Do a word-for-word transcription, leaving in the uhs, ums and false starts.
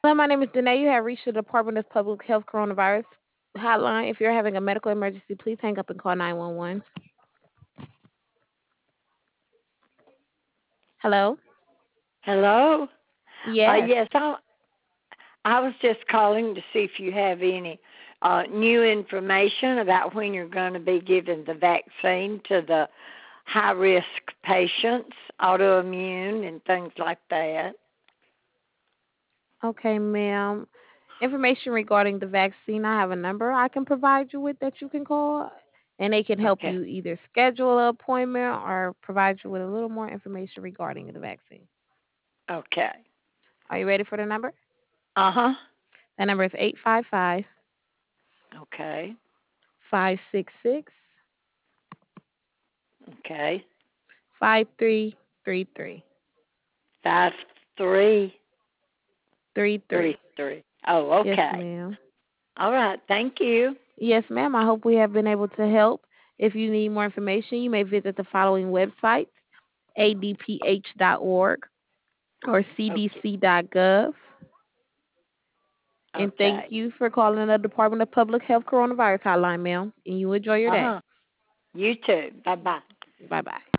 Hello, my name is Danae. You have reached the Department of Public Health Coronavirus Hotline. If you're having a medical emergency, please hang up and call nine one one. Hello? Hello? Uh, Yes. yes, I, I was just calling to see if you have any uh, new information about when you're going to be giving the vaccine to the high risk patients, autoimmune, and things like that. Okay, ma'am. Information regarding the vaccine, I have a number I can provide you with that you can call, and they can help Okay. you either schedule an appointment or provide you with a little more information regarding the vaccine. Okay. Are you ready for the number? Uh huh. That number is eight five five, Okay. five six six, Okay. five three three three. Five, three, Three three, three. three. Oh, Yes, okay. ma'am. All right. Thank you. Yes, ma'am. I hope we have been able to help. If you need more information, you may visit the following websites: a d p h dot org or Okay. c d c dot gov. And thank Okay. you for calling the Department of Public Health Coronavirus Hotline, ma'am. And you enjoy your Uh day. huh. You too. Bye bye. Bye bye.